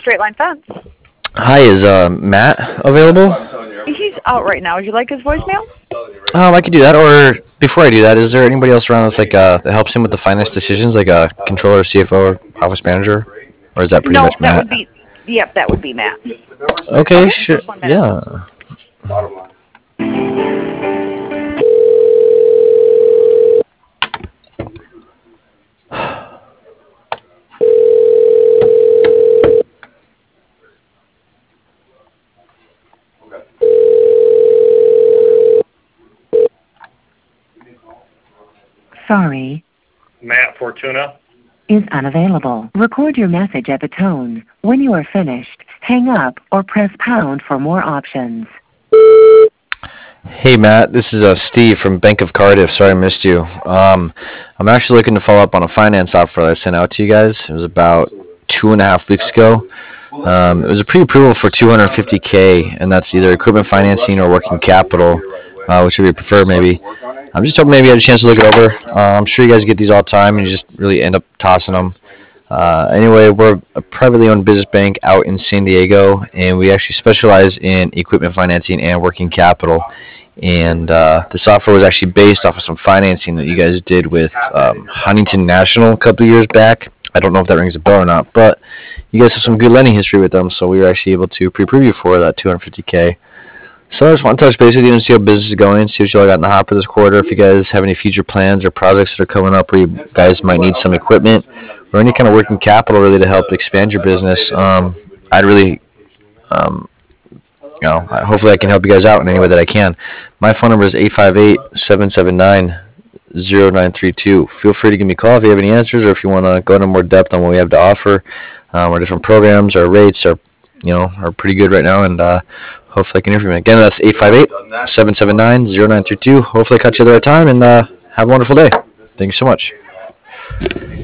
Straight Line Fence. Hi, is Matt available? He's out right now. Would you like his voicemail? I could do that. Or before I do that, is there anybody else around that's that helps him with the finance decisions, like a controller, CFO, or office manager, or is that pretty No, much that Matt? would be. Yep, that would be Matt. Okay, Okay, sure. just 1 minute. Yeah. Sorry, Matt Fortuna. is unavailable. Record your message at the tone. When you are finished, hang up or press pound for more options. Hey Matt, this is Steve from Bank of Cardiff. Sorry I missed you. I'm actually looking to follow up on a finance offer that I sent out to you guys. It was about 2.5 weeks ago. It was a pre-approval for 250K, and that's either equipment financing or working capital, which would be preferred maybe. I'm just hoping maybe you had a chance to look it over. I'm sure you guys get these all the time, and you just really end up tossing them. Anyway, we're a privately owned business bank out in San Diego, and we actually specialize in equipment financing and working capital. And this offer was actually based off of some financing that you guys did with Huntington National a couple of years back. I don't know if that rings a bell or not, but you guys have some good lending history with them, so we were actually able to pre-approve you for that 250K. So I just want to touch base with you and see how business is going, see what you all got in the hopper this quarter, if you guys have any future plans or projects that are coming up where you guys might need some equipment or any kind of working capital really to help expand your business. I'd really, hopefully I can help you guys out in any way that I can. My phone number is 858-779-0932. Feel free to give me a call if you have any answers or if you want to go into more depth on what we have to offer. Our different programs, our rates are pretty good right now, and hopefully I can hear from you. Again, that's 858-779-0932. Hopefully I caught you at the right time, and have a wonderful day. Thank you so much.